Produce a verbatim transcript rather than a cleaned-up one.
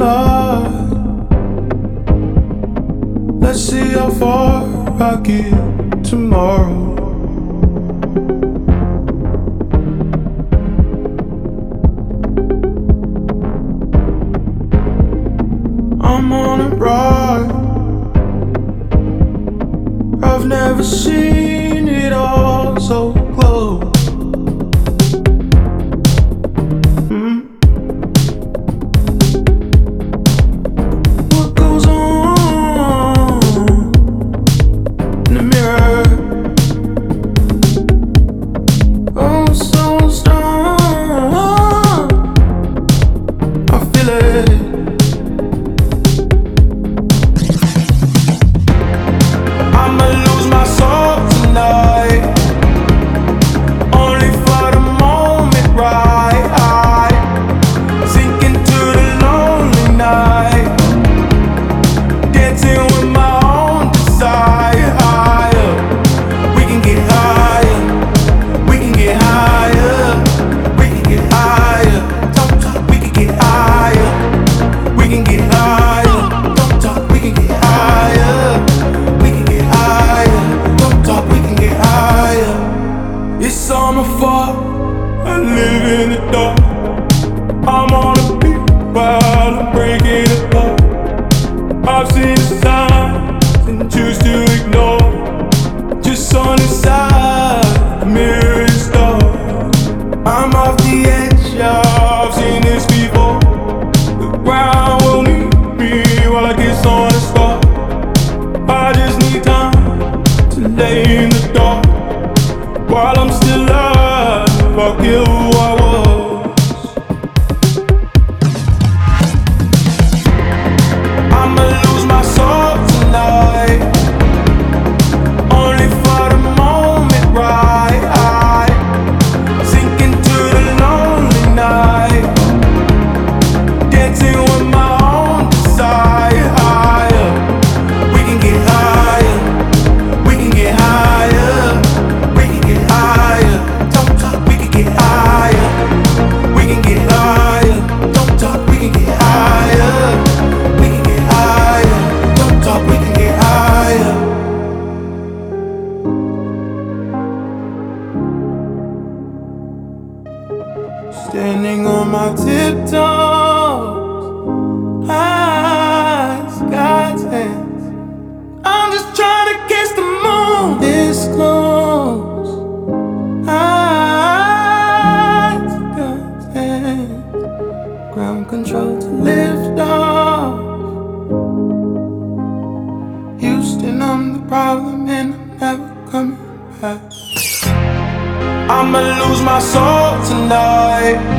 tonight. Let's see how far I get tomorrow. I'm on a ride. I've never seen it all so close. Mm. What goes on in the mirror? Oh, so strong. I feel it. I'ma lose my soul tonight, only for the moment, right? Sink into the lonely night, dancing with my own desire. We can get higher, we can get higher, we can get higher. Don't talk, we can get higher, we can get higher. Don't talk, we can get higher. It's all my fault, I live in the dark. I'm on a beat while I'm breaking apart. I've seen the signs and choose to ignore. Just on the side, the mirror is dark. I'm off the edge, yeah, I've seen this before. The ground will meet me while I kiss on the spot. I just need time to lay in the dark. While I'm still alive, I'll kill who I was. I'ma lose my soul tonight, only for the moment, right? Sink into the lonely night, dancing with my own desire. We can get higher, we can get higher. Don't talk, we can get higher. We can get higher. Don't talk, we can get higher. We can get higher. Don't talk, we can get higher. Standing on my tiptoes, eyes, God's hands. I'm just trying to kiss the moon this close. Eyes, God's hands. Ground control to lift off. Houston, I'm the problem and I'm never coming back. I'ma lose my soul tonight,